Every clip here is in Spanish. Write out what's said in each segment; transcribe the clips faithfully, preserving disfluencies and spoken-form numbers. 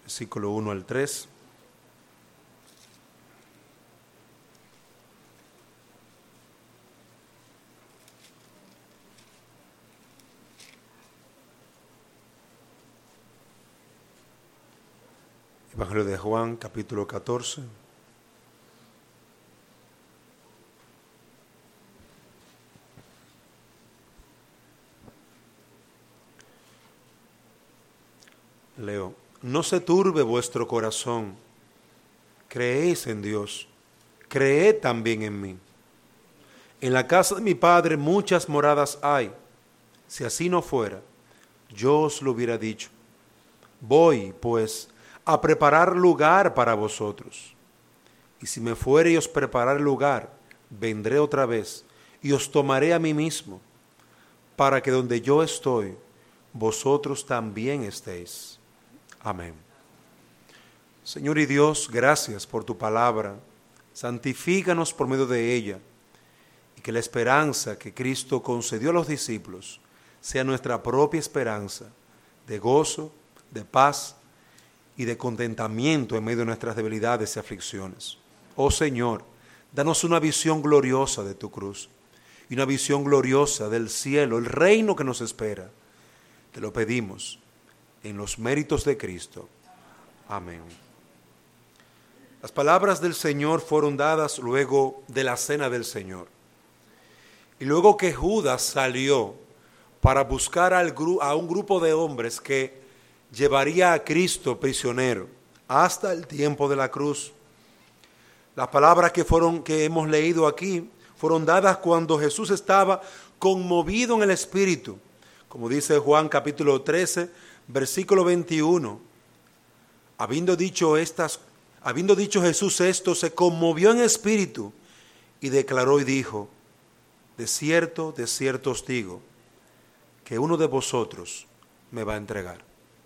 versículo uno al tres. Evangelio de Juan, capítulo catorce. Leo. No se turbe vuestro corazón. Creéis en Dios. Creed también en mí. En la casa de mi Padre muchas moradas hay. Si así no fuera, yo os lo hubiera dicho. Voy, pues, a preparar lugar para vosotros. Y si me fuere y os preparar lugar, vendré otra vez y os tomaré a mí mismo, para que donde yo estoy, vosotros también estéis. Amén. Señor y Dios, gracias por tu palabra. Santifícanos por medio de ella, y que la esperanza que Cristo concedió a los discípulos sea nuestra propia esperanza de gozo, de paz y de contentamiento en medio de nuestras debilidades y aflicciones. Oh Señor, danos una visión gloriosa de tu cruz y una visión gloriosa del cielo, el reino que nos espera. Te lo pedimos en los méritos de Cristo. Amén. Las palabras del Señor fueron dadas luego de la cena del Señor. Y luego que Judas salió para buscar al gru- a un grupo de hombres que llevaría a Cristo prisionero hasta el tiempo de la cruz. Las palabras que fueron que hemos leído aquí fueron dadas cuando Jesús estaba conmovido en el espíritu, como dice Juan capítulo trece, versículo veintiuno. Habiendo dicho estas, habiendo dicho Jesús esto, se conmovió en espíritu y declaró y dijo: de cierto, de cierto os digo, que uno de vosotros me va a entregar.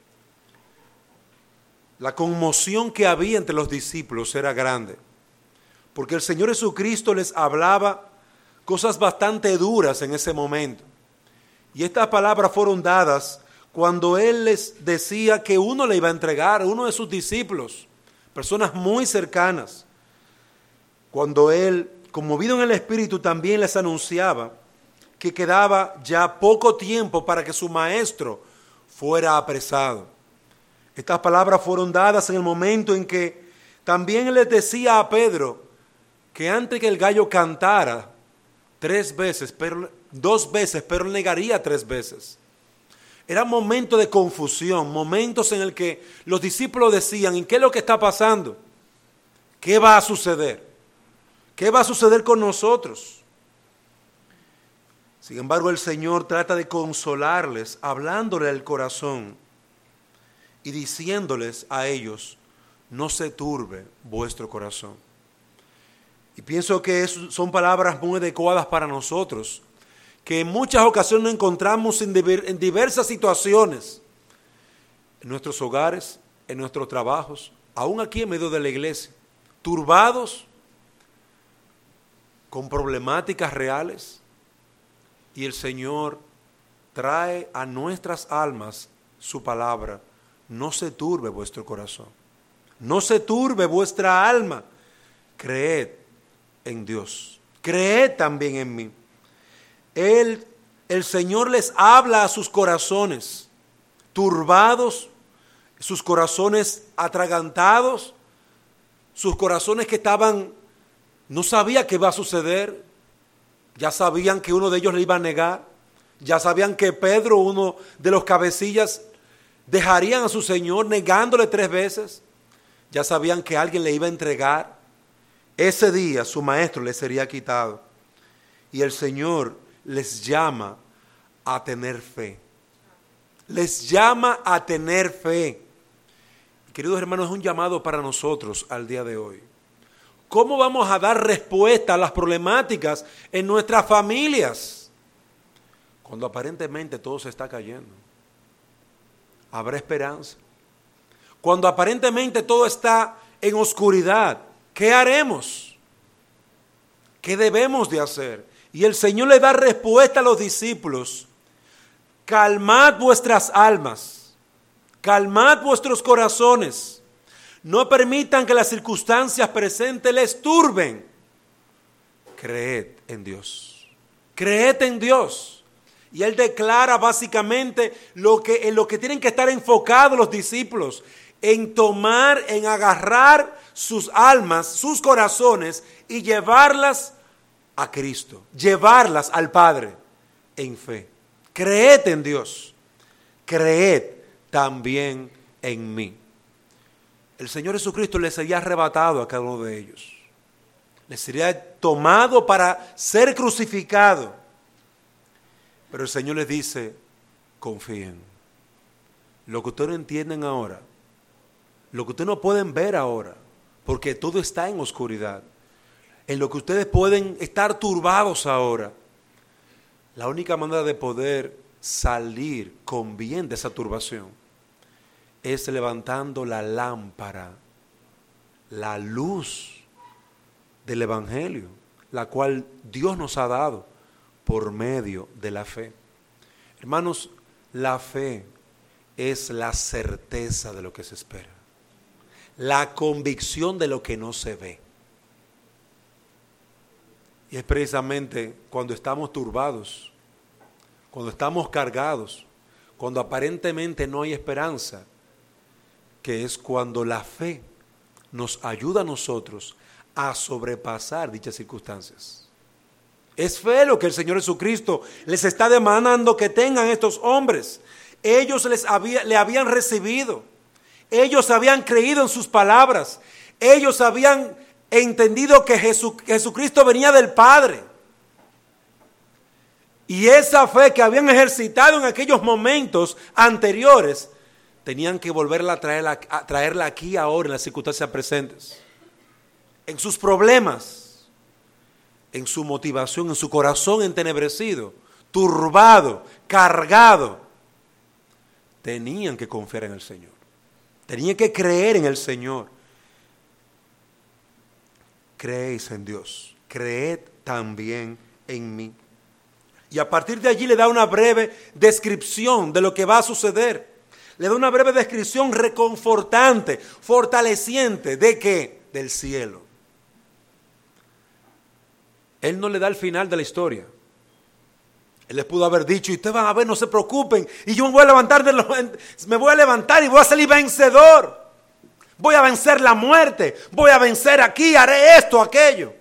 La conmoción que había entre los discípulos era grande, porque el Señor Jesucristo les hablaba cosas bastante duras en ese momento. Y estas palabras fueron dadas cuando Él les decía que uno le iba a entregar, uno de sus discípulos, personas muy cercanas. Cuando Él, conmovido en el Espíritu, también les anunciaba que quedaba ya poco tiempo para que su maestro fuera apresado. Estas palabras fueron dadas en el momento en que también Él les decía a Pedro que antes que el gallo cantara tres veces, pero, dos veces, pero él negaría tres veces. Era un momento de confusión, momentos en el que los discípulos decían: ¿y qué es lo que está pasando? ¿Qué va a suceder? ¿Qué va a suceder con nosotros? Sin embargo, el Señor trata de consolarles, hablándole al corazón y diciéndoles a ellos: no se turbe vuestro corazón. Y pienso que eso son palabras muy adecuadas para nosotros, que en muchas ocasiones nos encontramos en, diver, en diversas situaciones, en nuestros hogares, en nuestros trabajos, aún aquí en medio de la iglesia, turbados, con problemáticas reales, y el Señor trae a nuestras almas su palabra: no se turbe vuestro corazón, no se turbe vuestra alma, creed en Dios, creed también en mí. Él, el Señor les habla a sus corazones turbados, sus corazones atragantados, sus corazones que estaban, no sabía qué iba a suceder, ya sabían que uno de ellos le iba a negar, ya sabían que Pedro, uno de los cabecillas, dejarían a su Señor negándole tres veces, ya sabían que alguien le iba a entregar. Ese día su maestro le sería quitado, y el Señor les llama a tener fe. Les llama a tener fe. Queridos hermanos, es un llamado para nosotros al día de hoy. ¿Cómo vamos a dar respuesta a las problemáticas en nuestras familias cuando aparentemente todo se está cayendo? ¿Habrá esperanza? Cuando aparentemente todo está en oscuridad, ¿qué haremos? ¿Qué debemos de hacer? Y el Señor le da respuesta a los discípulos: calmad vuestras almas, calmad vuestros corazones, no permitan que las circunstancias presentes les turben. Creed en Dios, creed en Dios. Y él declara básicamente lo que, en lo que tienen que estar enfocados los discípulos, en tomar, en agarrar sus almas, sus corazones y llevarlas a Cristo, llevarlas al Padre en fe. Creed en Dios, creed también en mí. El Señor Jesucristo les sería arrebatado a cada uno de ellos. Les sería tomado para ser crucificado. Pero el Señor les dice, confíen. Lo que ustedes no entienden ahora, lo que ustedes no pueden ver ahora, porque todo está en oscuridad, en lo que ustedes pueden estar turbados ahora, la única manera de poder salir con bien de esa turbación es levantando la lámpara, la luz del Evangelio, la cual Dios nos ha dado por medio de la fe. Hermanos, la fe es la certeza de lo que se espera, la convicción de lo que no se ve. Y es precisamente cuando estamos turbados, cuando estamos cargados, cuando aparentemente no hay esperanza, que es cuando la fe nos ayuda a nosotros a sobrepasar dichas circunstancias. Es fe lo que el Señor Jesucristo les está demandando que tengan estos hombres. Ellos les había, le habían recibido, ellos habían creído en sus palabras, ellos habían entendido que Jesu, Jesucristo venía del Padre. Y esa fe que habían ejercitado en aquellos momentos anteriores, tenían que volverla a traerla, a traerla aquí ahora en las circunstancias presentes. En sus problemas, en su motivación, en su corazón entenebrecido, turbado, cargado, tenían que confiar en el Señor. Tenían que creer en el Señor. Creéis en Dios, creed también en mí. Y a partir de allí le da una breve descripción de lo que va a suceder. Le da una breve descripción reconfortante, fortaleciente. ¿De qué? Del cielo. Él no le da el final de la historia. Él les pudo haber dicho, y ustedes van a ver, no se preocupen, y yo me voy a levantar, de los, me voy a levantar y voy a salir vencedor. Voy a vencer la muerte, voy a vencer aquí, haré esto, aquello.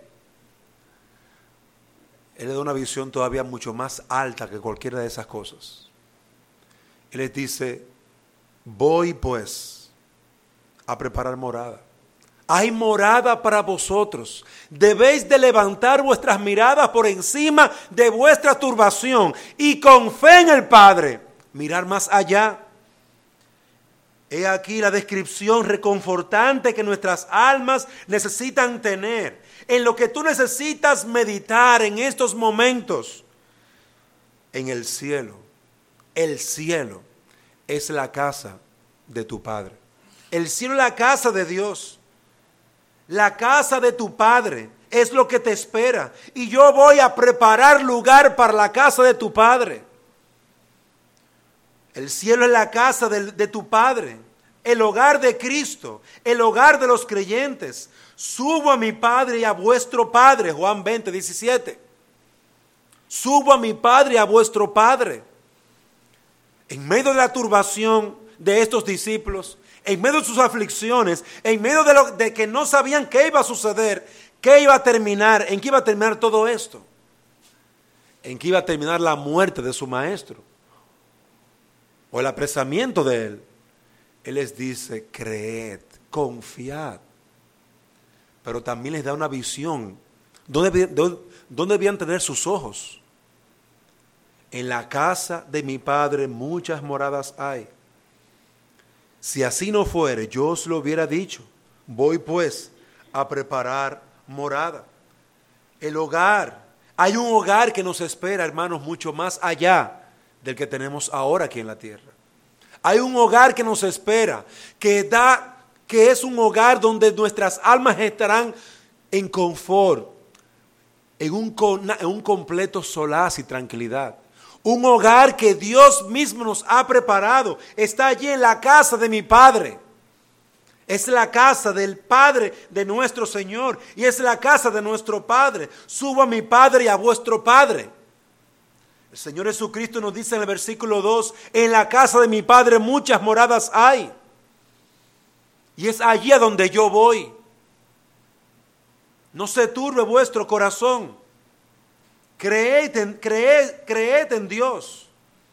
Él le da una visión todavía mucho más alta que cualquiera de esas cosas. Él les dice, voy pues a preparar morada. Hay morada para vosotros. Debéis de levantar vuestras miradas por encima de vuestra turbación y con fe en el Padre, mirar más allá. He aquí la descripción reconfortante que nuestras almas necesitan tener. En lo que tú necesitas meditar en estos momentos. En el cielo. El cielo es la casa de tu Padre. El cielo es la casa de Dios. La casa de tu Padre es lo que te espera. Y yo voy a preparar lugar para la casa de tu Padre. El cielo es la casa de, de tu Padre. El hogar de Cristo. El hogar de los creyentes. Subo a mi Padre y a vuestro Padre. Juan veinte, diecisiete. Subo a mi Padre y a vuestro Padre. En medio de la turbación de estos discípulos, en medio de sus aflicciones, en medio de, lo, de que no sabían qué iba a suceder, qué iba a terminar, en qué iba a terminar todo esto, en qué iba a terminar la muerte de su maestro o el apresamiento de él. Él les dice, creed, confiad, pero también les da una visión. ¿Dónde, dónde, dónde debían tener sus ojos? En la casa de mi Padre muchas moradas hay. Si así no fuere, yo os lo hubiera dicho. Voy pues a preparar morada. El hogar. Hay un hogar que nos espera, hermanos, mucho más allá del que tenemos ahora aquí en la tierra. Hay un hogar que nos espera, que da, que es un hogar donde nuestras almas estarán en confort, en un, en un completo solaz y tranquilidad. Un hogar que Dios mismo nos ha preparado. Está allí en la casa de mi Padre. Es la casa del Padre de nuestro Señor. Y es la casa de nuestro Padre. Subo a mi Padre y a vuestro Padre. El Señor Jesucristo nos dice en el versículo dos, en la casa de mi Padre muchas moradas hay. Y es allí a donde yo voy. No se turbe vuestro corazón. Creed en, creed, creed en Dios.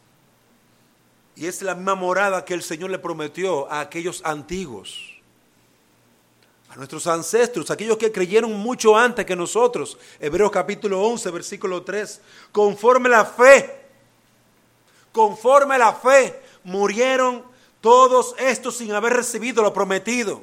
Y es la misma morada que el Señor le prometió a aquellos antiguos, a nuestros ancestros, aquellos que creyeron mucho antes que nosotros. Hebreos capítulo once, versículo tres. Conforme la fe, conforme la fe, murieron todos estos sin haber recibido lo prometido,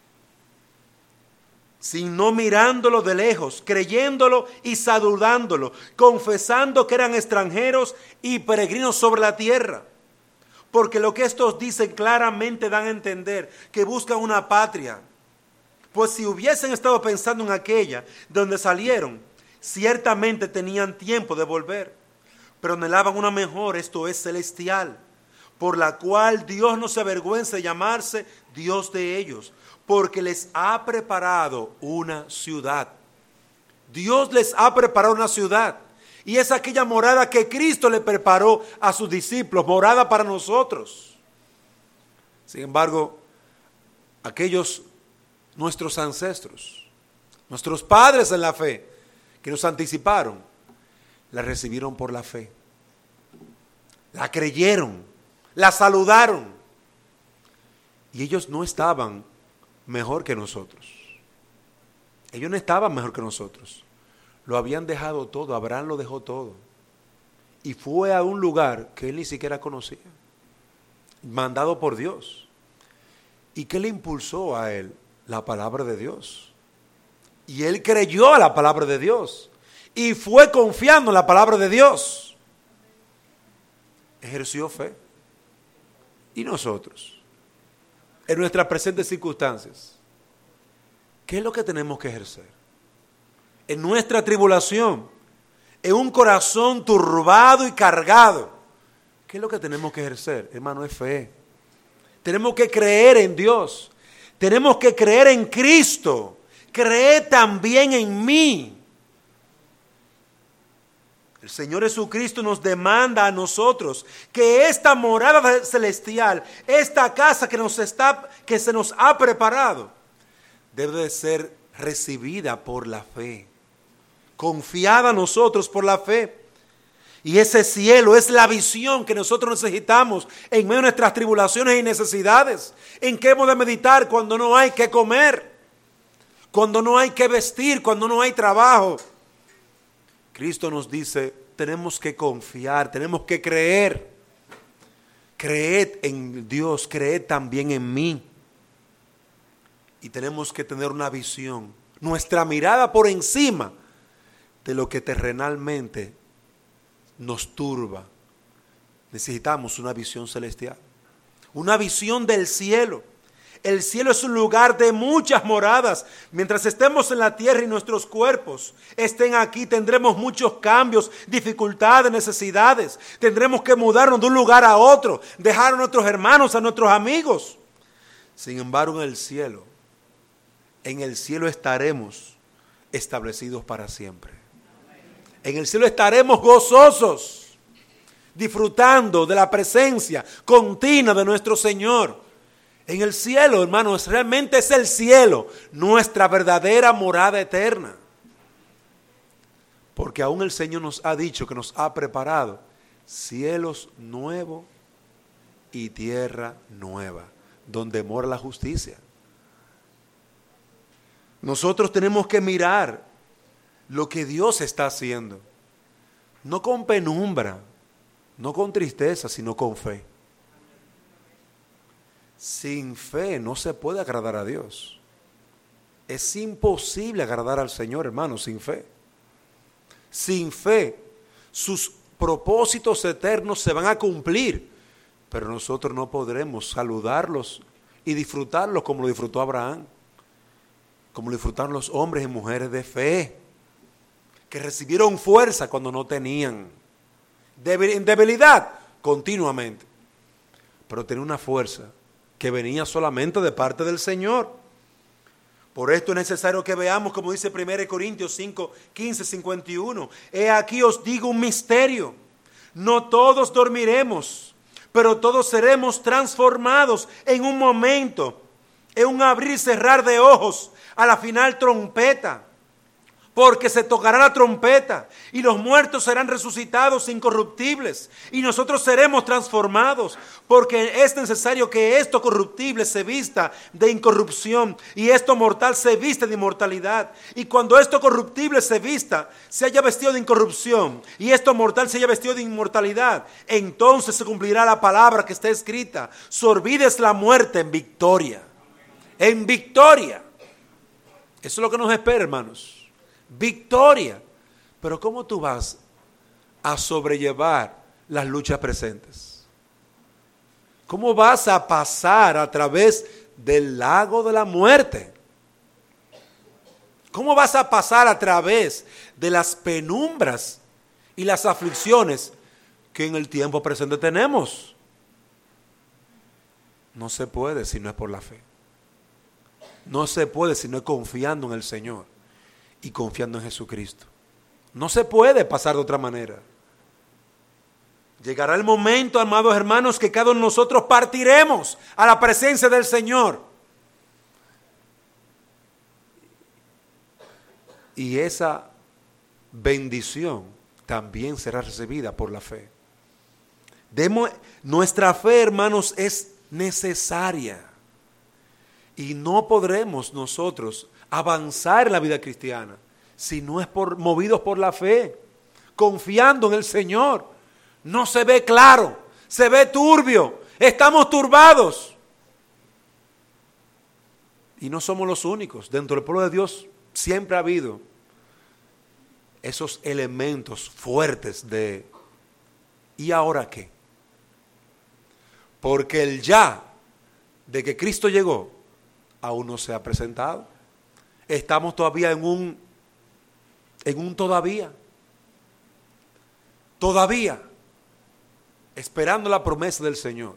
sino mirándolo de lejos, creyéndolo y saludándolo, confesando que eran extranjeros y peregrinos sobre la tierra. Porque lo que estos dicen claramente dan a entender que buscan una patria. Pues si hubiesen estado pensando en aquella donde salieron, ciertamente tenían tiempo de volver, pero anhelaban una mejor, esto es celestial, por la cual Dios no se avergüenza de llamarse Dios de ellos, porque les ha preparado una ciudad. Dios les ha preparado una ciudad, y es aquella morada que Cristo le preparó a sus discípulos, morada para nosotros. Sin embargo, aquellos nuestros ancestros, nuestros padres en la fe, que nos anticiparon, la recibieron por la fe, la creyeron, la saludaron, y ellos no estaban mejor que nosotros. Ellos no estaban mejor que nosotros. Lo habían dejado todo. Abraham lo dejó todo. Y fue a un lugar que él ni siquiera conocía. Mandado por Dios. ¿Y qué le impulsó a él? La palabra de Dios. Y él creyó a la palabra de Dios. Y fue confiando en la palabra de Dios. Ejerció fe. ¿Y nosotros? En nuestras presentes circunstancias, ¿qué es lo que tenemos que ejercer? En nuestra tribulación, en un corazón turbado y cargado, ¿qué es lo que tenemos que ejercer? Hermano, es fe. Tenemos que creer en Dios. Tenemos que creer en Cristo. Creed también en mí. El Señor Jesucristo nos demanda a nosotros que esta morada celestial, esta casa que, nos está, que se nos ha preparado, debe de ser recibida por la fe, confiada a nosotros por la fe. Y ese cielo es la visión que nosotros necesitamos en medio de nuestras tribulaciones y necesidades. ¿En qué hemos de meditar cuando no hay que comer? Cuando no hay que vestir, cuando no hay trabajo. Cristo nos dice, tenemos que confiar, tenemos que creer. Creed en Dios, creed también en mí. Y tenemos que tener una visión, nuestra mirada por encima de lo que terrenalmente nos turba. Necesitamos una visión celestial, una visión del cielo. El cielo es un lugar de muchas moradas. Mientras estemos en la tierra y nuestros cuerpos estén aquí, tendremos muchos cambios, dificultades, necesidades. Tendremos que mudarnos de un lugar a otro, dejar a nuestros hermanos, a nuestros amigos. Sin embargo, en el cielo, en el cielo estaremos establecidos para siempre. En el cielo estaremos gozosos, disfrutando de la presencia continua de nuestro Señor. En el cielo, hermanos, realmente es el cielo, nuestra verdadera morada eterna. Porque aún el Señor nos ha dicho que nos ha preparado cielos nuevos y tierra nueva, donde mora la justicia. Nosotros tenemos que mirar lo que Dios está haciendo, no con penumbra, no con tristeza, sino con fe. Sin fe no se puede agradar a Dios. Es imposible agradar al Señor, hermano, sin fe. Sin fe, sus propósitos eternos se van a cumplir, pero nosotros no podremos saludarlos y disfrutarlos como lo disfrutó Abraham, como lo disfrutaron los hombres y mujeres de fe, que recibieron fuerza cuando no tenían, en debilidad, continuamente. Pero tenía una fuerza que venía solamente de parte del Señor. Por esto es necesario que veamos, como dice primera Corintios cinco, quince, cincuenta y uno. He aquí os digo un misterio. No todos dormiremos, pero todos seremos transformados en un momento, en un abrir y cerrar de ojos, a la final trompeta. Porque se tocará la trompeta y los muertos serán resucitados incorruptibles y nosotros seremos transformados, porque es necesario que esto corruptible se vista de incorrupción y esto mortal se viste de inmortalidad. Y cuando esto corruptible se vista, se haya vestido de incorrupción y esto mortal se haya vestido de inmortalidad, entonces se cumplirá la palabra que está escrita: sorbides la muerte en victoria. En victoria. Eso es lo que nos espera, hermanos. Victoria. Pero ¿cómo tú vas a sobrellevar las luchas presentes? ¿Cómo vas a pasar a través del lago de la muerte? ¿Cómo vas a pasar a través de las penumbras y las aflicciones que en el tiempo presente tenemos? No se puede si no es por la fe. No se puede si no es confiando en el Señor y confiando en Jesucristo. No se puede pasar de otra manera. Llegará el momento, amados hermanos, que cada uno de nosotros partiremos a la presencia del Señor. Y esa bendición también será recibida por la fe. Demo, nuestra fe, hermanos, es necesaria. Y no podremos nosotros avanzar en la vida cristiana si no es por, movidos por la fe, confiando en el Señor. No se ve claro, se ve turbio, estamos turbados. Y no somos los únicos. Dentro del pueblo de Dios siempre ha habido esos elementos fuertes de ¿y ahora qué? Porque el ya de que Cristo llegó aún no se ha presentado. Estamos todavía en un, en un todavía, todavía, esperando la promesa del Señor.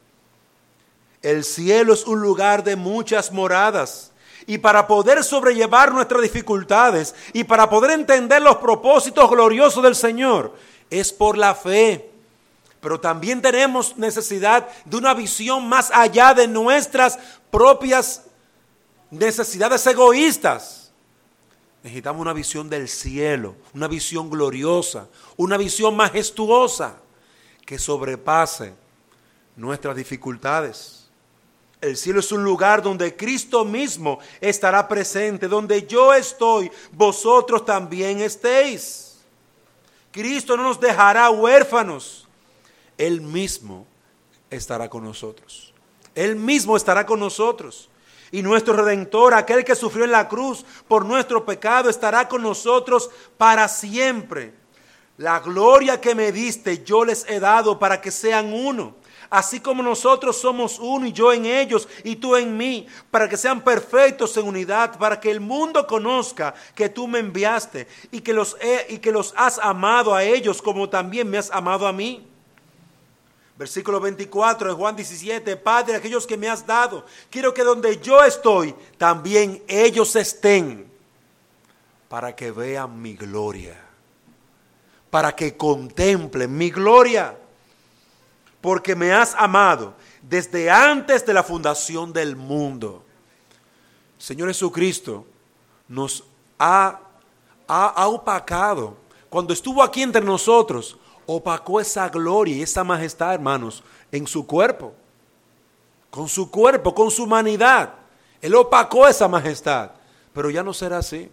El cielo es un lugar de muchas moradas y para poder sobrellevar nuestras dificultades y para poder entender los propósitos gloriosos del Señor es por la fe. Pero también tenemos necesidad de una visión más allá de nuestras propias necesidades egoístas. Necesitamos una visión del cielo, una visión gloriosa, una visión majestuosa que sobrepase nuestras dificultades. El cielo es un lugar donde Cristo mismo estará presente, donde yo estoy, vosotros también estéis. Cristo no nos dejará huérfanos. Él mismo estará con nosotros. Él mismo estará con nosotros. Y nuestro Redentor, aquel que sufrió en la cruz por nuestro pecado, estará con nosotros para siempre. La gloria que me diste yo les he dado para que sean uno. Así como nosotros somos uno y yo en ellos y tú en mí, para que sean perfectos en unidad, para que el mundo conozca que tú me enviaste y que los, he, y que los has amado a ellos como también me has amado a mí. Versículo veinticuatro de Juan diecisiete, Padre, aquellos que me has dado, quiero que donde yo estoy, también ellos estén, para que vean mi gloria, para que contemplen mi gloria, porque me has amado desde antes de la fundación del mundo. Señor Jesucristo nos ha, ha, ha opacado, cuando estuvo aquí entre nosotros, opacó esa gloria y esa majestad, hermanos, en su cuerpo, con su cuerpo, con su humanidad. Él opacó esa majestad, pero ya no será así,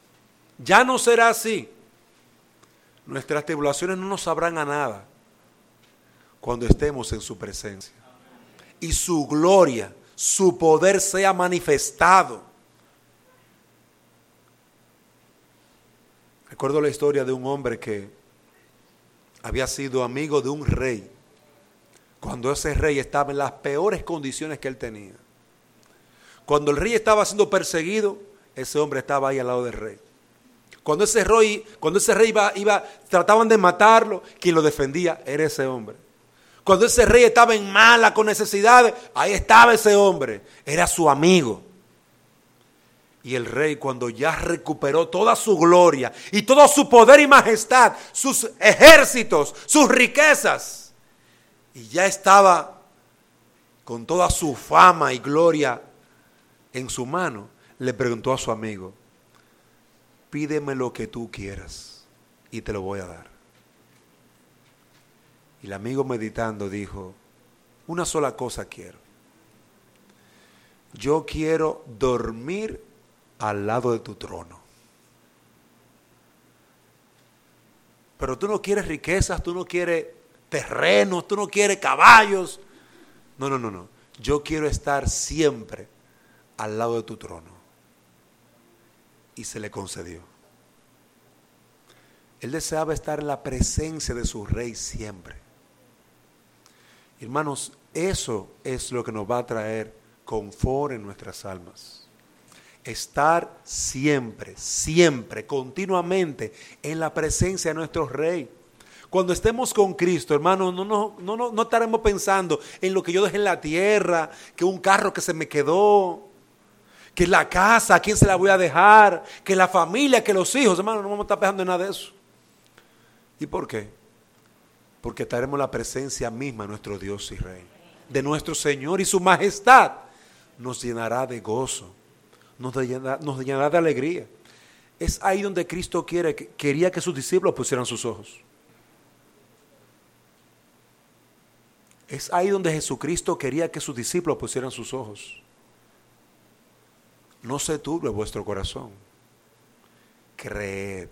ya no será así. Nuestras tribulaciones no nos sabrán a nada cuando estemos en su presencia y su gloria, su poder sea manifestado. Recuerdo la historia de un hombre que había sido amigo de un rey, cuando ese rey estaba en las peores condiciones que él tenía. Cuando el rey estaba siendo perseguido, ese hombre estaba ahí al lado del rey. Cuando ese rey, cuando ese rey iba, iba, trataban de matarlo, quien lo defendía era ese hombre. Cuando ese rey estaba en mala, con necesidades, ahí estaba ese hombre, era su amigo. Y el rey, cuando ya recuperó toda su gloria y todo su poder y majestad, sus ejércitos, sus riquezas, y ya estaba con toda su fama y gloria en su mano, le preguntó a su amigo: pídeme lo que tú quieras y te lo voy a dar. Y el amigo, meditando, dijo: una sola cosa quiero. Yo quiero dormir al lado de tu trono. Pero tú no quieres riquezas, tú no quieres terrenos, tú no quieres caballos. No, no, no, no. Yo quiero estar siempre al lado de tu trono. Y se le concedió. Él deseaba estar en la presencia de su rey siempre. Hermanos, eso es lo que nos va a traer confort en nuestras almas. Estar siempre, siempre, continuamente en la presencia de nuestro Rey. Cuando estemos con Cristo, hermanos, no, no, no, no, no estaremos pensando en lo que yo dejé en la tierra, que un carro que se me quedó, que la casa, a quién se la voy a dejar, que la familia, que los hijos. Hermanos, no vamos a estar pensando en nada de eso. ¿Y por qué? Porque estaremos en la presencia misma de nuestro Dios y Rey, de nuestro Señor, y su majestad nos llenará de gozo. Nos llenará, nos llenará de alegría. Es ahí donde Cristo quiere, quería que sus discípulos pusieran sus ojos. Es ahí donde Jesucristo quería que sus discípulos pusieran sus ojos. No se turbe vuestro corazón. Creed.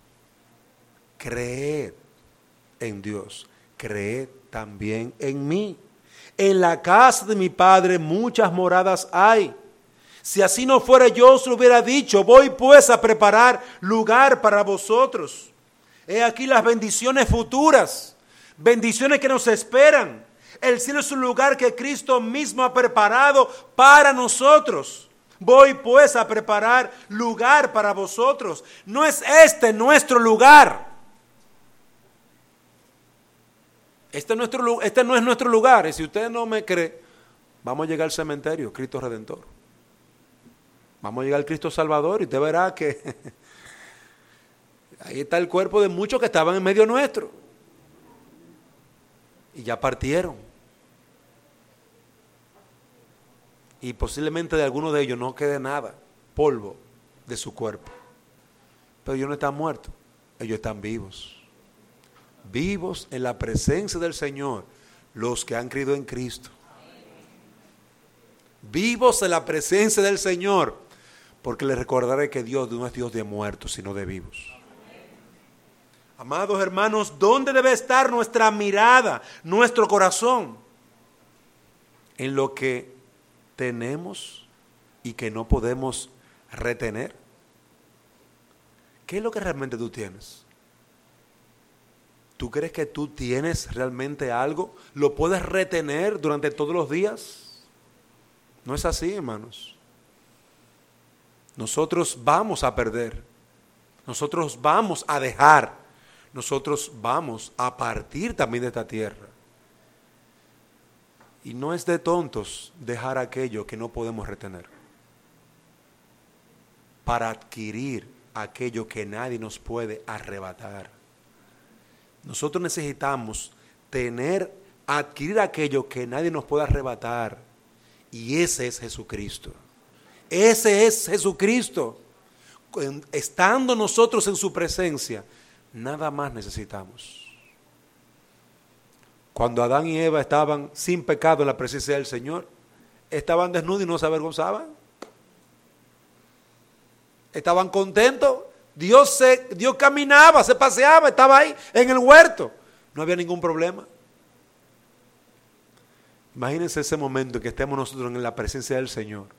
Creed en Dios. Creed también en mí. En la casa de mi Padre muchas moradas hay. Si así no fuera, yo os lo hubiera dicho. Voy pues a preparar lugar para vosotros. He aquí las bendiciones futuras, bendiciones que nos esperan. El cielo es un lugar que Cristo mismo ha preparado para nosotros. Voy pues a preparar lugar para vosotros. No es este nuestro lugar. Este, nuestro, este no es nuestro lugar. Y si usted no me cree, vamos a llegar al cementerio, Cristo Redentor. Vamos a llegar al Cristo Salvador y usted verá que ahí está el cuerpo de muchos que estaban en medio nuestro. Y ya partieron. Y posiblemente de alguno de ellos no quede nada, polvo de su cuerpo. Pero ellos no están muertos, ellos están vivos. Vivos en la presencia del Señor, los que han creído en Cristo. Vivos en la presencia del Señor. Porque les recordaré que Dios no es Dios de muertos, sino de vivos. Amados hermanos, ¿dónde debe estar nuestra mirada, nuestro corazón? En lo que tenemos y que no podemos retener. ¿Qué es lo que realmente tú tienes? ¿Tú crees que tú tienes realmente algo? ¿Lo puedes retener durante todos los días? No es así, hermanos. Nosotros vamos a perder, nosotros vamos a dejar, nosotros vamos a partir también de esta tierra. Y no es de tontos dejar aquello que no podemos retener para adquirir aquello que nadie nos puede arrebatar. Nosotros necesitamos tener, adquirir aquello que nadie nos puede arrebatar, y ese es Jesucristo. Ese es Jesucristo. Estando nosotros en su presencia, nada más necesitamos. Cuando Adán y Eva estaban sin pecado en la presencia del Señor, estaban desnudos y no se avergonzaban. Estaban contentos. Dios, se, Dios caminaba, se paseaba, estaba ahí en el huerto. No había ningún problema. Imagínense ese momento en que estemos nosotros en la presencia del Señor.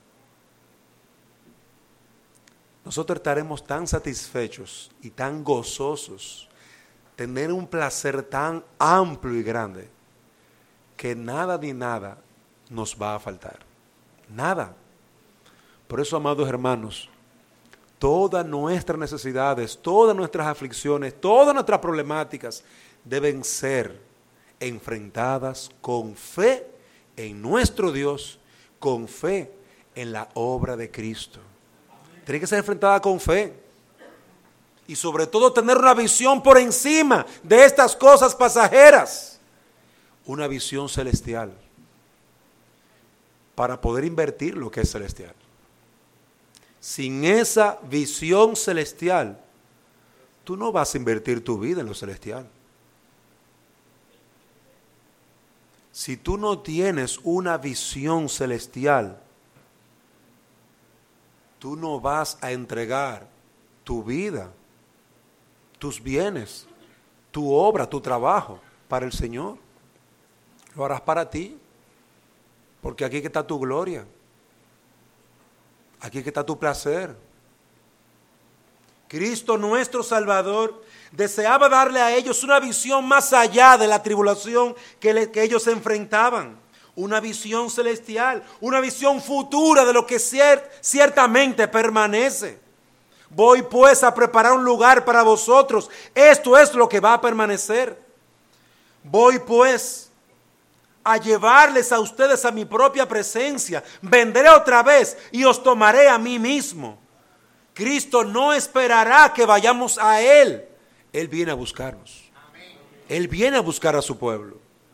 Nosotros estaremos tan satisfechos y tan gozosos, tener un placer tan amplio y grande, que nada ni nada nos va a faltar. Nada. Por eso, amados hermanos, todas nuestras necesidades, todas nuestras aflicciones, todas nuestras problemáticas deben ser enfrentadas con fe en nuestro Dios, con fe en la obra de Cristo. Tiene que ser enfrentada con fe. Y sobre todo tener una visión por encima de estas cosas pasajeras. Una visión celestial. Para poder invertir lo que es celestial. Sin esa visión celestial, tú no vas a invertir tu vida en lo celestial. Si tú no tienes una visión celestial, tú no vas a entregar tu vida, tus bienes, tu obra, tu trabajo para el Señor. Lo harás para ti, porque aquí que está tu gloria, aquí que está tu placer. Cristo nuestro Salvador deseaba darle a ellos una visión más allá de la tribulación que, le, que ellos se enfrentaban. Una visión celestial, una visión futura de lo que ciert, ciertamente permanece. Voy pues a preparar un lugar para vosotros. Esto es lo que va a permanecer. Voy pues a llevarles a ustedes a mi propia presencia. Vendré otra vez y os tomaré a mí mismo. Cristo no esperará que vayamos a Él. Él viene a buscarnos. Él viene a buscar a su pueblo.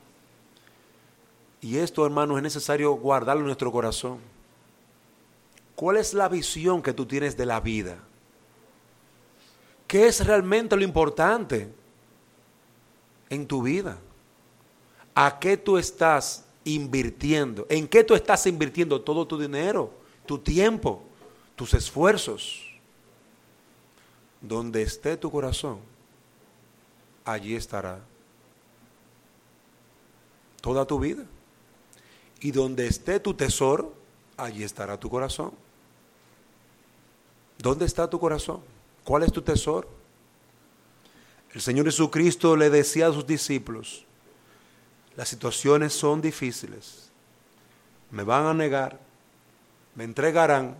Y esto, hermanos, es necesario guardarlo en nuestro corazón. ¿Cuál es la visión que tú tienes de la vida? ¿Qué es realmente lo importante en tu vida? ¿A qué tú estás invirtiendo? ¿En qué tú estás invirtiendo todo tu dinero, tu tiempo, tus esfuerzos? Donde esté tu corazón, allí estará toda tu vida. Y donde esté tu tesoro, allí estará tu corazón. ¿Dónde está tu corazón? ¿Cuál es tu tesoro? El Señor Jesucristo le decía a sus discípulos, las situaciones son difíciles, me van a negar, me entregarán,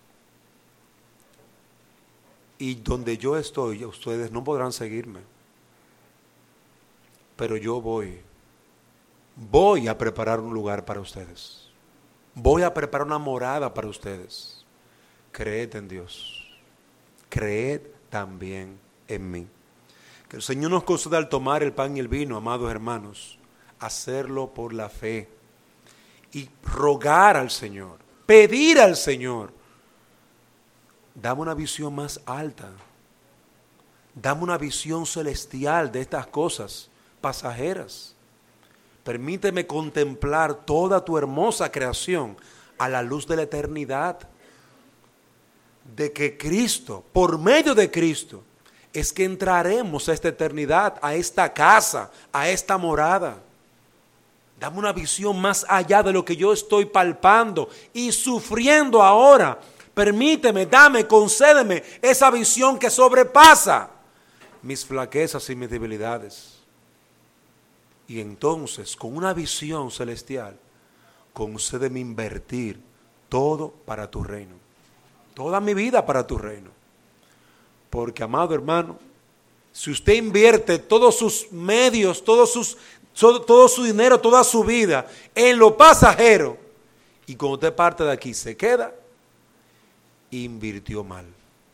y donde yo estoy, ustedes no podrán seguirme, pero yo voy, voy a preparar un lugar para ustedes, voy a preparar una morada para ustedes. Creed en Dios, creed también en mí. Que el Señor nos conceda al tomar el pan y el vino, amados hermanos, hacerlo por la fe y rogar al Señor, pedir al Señor, dame una visión más alta, dame una visión celestial de estas cosas pasajeras. Permíteme contemplar toda tu hermosa creación a la luz de la eternidad, de que Cristo, por medio de Cristo, es que entraremos a esta eternidad, a esta casa, a esta morada. Dame una visión más allá de lo que yo estoy palpando y sufriendo ahora. Permíteme, dame, concédeme esa visión que sobrepasa mis flaquezas y mis debilidades. Y entonces, con una visión celestial, concédeme invertir todo para tu reino. Toda mi vida para tu reino. Porque, amado hermano, si usted invierte todos sus medios, todos sus, todo su dinero, toda su vida en lo pasajero, y cuando usted parte de aquí se queda, invirtió mal.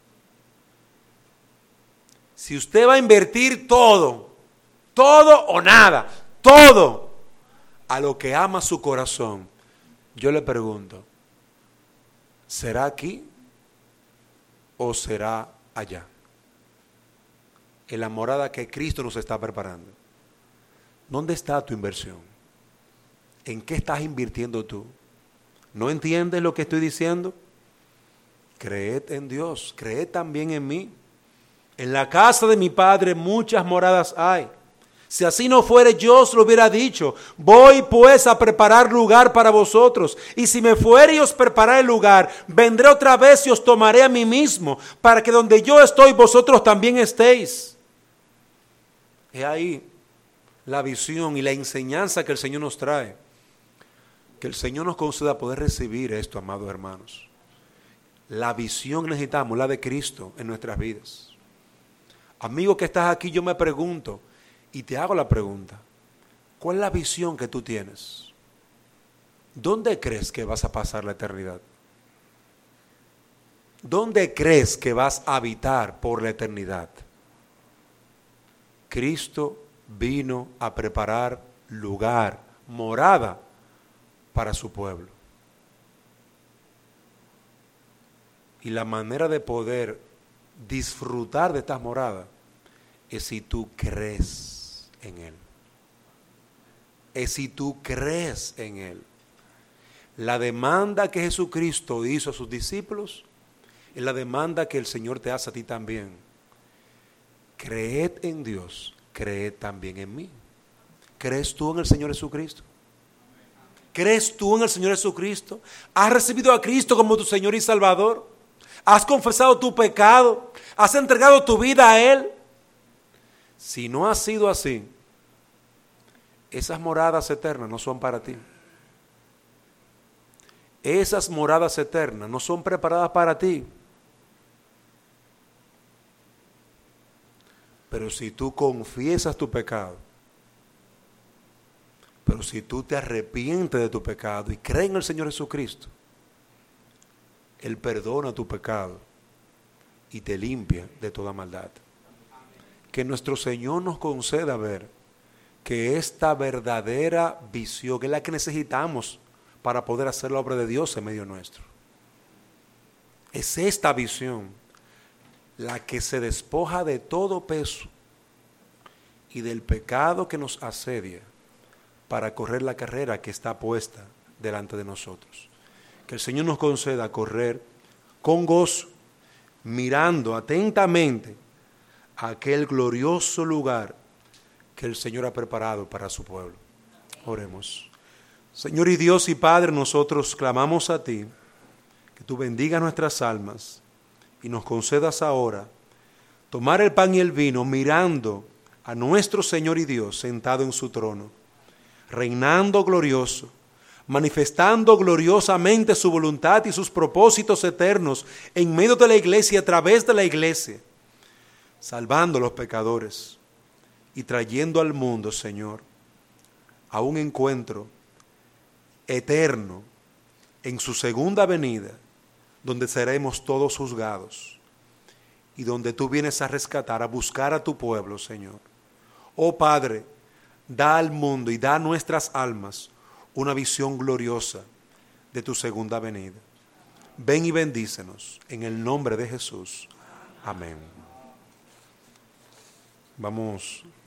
Si usted va a invertir todo, todo o nada, todo a lo que ama su corazón, yo le pregunto, ¿será aquí o será allá? En la morada que Cristo nos está preparando. ¿Dónde está tu inversión? ¿En qué estás invirtiendo tú? ¿No entiendes lo que estoy diciendo? Creed en Dios, creed también en mí. En la casa de mi Padre muchas moradas hay. Si así no fuere, yo os lo hubiera dicho. Voy pues a preparar lugar para vosotros. Y si me fuere y os prepararé el lugar, vendré otra vez y os tomaré a mí mismo, para que donde yo estoy, vosotros también estéis. He ahí la visión y la enseñanza que el Señor nos trae. Que el Señor nos conceda poder recibir esto, amados hermanos. La visión que necesitamos, la de Cristo en nuestras vidas. Amigo que estás aquí, yo me pregunto y te hago la pregunta. ¿Cuál es la visión que tú tienes? ¿Dónde crees que vas a pasar la eternidad? ¿Dónde crees que vas a habitar por la eternidad? Cristo vino a preparar lugar, morada para su pueblo. Y la manera de poder disfrutar de estas moradas es si tú crees en Él. Es si tú crees en Él. La demanda que Jesucristo hizo a sus discípulos es la demanda que el Señor te hace a ti también. Creed en Dios, creed también en mí. ¿Crees tú en el Señor Jesucristo? ¿Crees tú en el Señor Jesucristo? ¿Has recibido a Cristo como tu Señor y Salvador? ¿Has confesado tu pecado? ¿Has entregado tu vida a Él? Si no ha sido así, esas moradas eternas no son para ti. Esas moradas eternas no son preparadas para ti. Pero si tú confiesas tu pecado, pero si tú te arrepientes de tu pecado y crees en el Señor Jesucristo, Él perdona tu pecado y te limpia de toda maldad. Que nuestro Señor nos conceda ver que esta verdadera visión, que es la que necesitamos para poder hacer la obra de Dios en medio nuestro. Es esta visión la que se despoja de todo peso y del pecado que nos asedia para correr la carrera que está puesta delante de nosotros. Que el Señor nos conceda correr con gozo, mirando atentamente a aquel glorioso lugar que el Señor ha preparado para su pueblo. Oremos. Señor y Dios y Padre, nosotros clamamos a ti, que tú bendigas nuestras almas y nos concedas ahora tomar el pan y el vino mirando a nuestro Señor y Dios sentado en su trono, reinando glorioso, manifestando gloriosamente su voluntad y sus propósitos eternos en medio de la iglesia, a través de la iglesia, salvando a los pecadores y trayendo al mundo, Señor, a un encuentro eterno en su segunda venida, donde seremos todos juzgados y donde tú vienes a rescatar, a buscar a tu pueblo, Señor. Oh Padre, da al mundo y da a nuestras almas una visión gloriosa de tu segunda venida. Ven y bendícenos en el nombre de Jesús. Amén. Vamos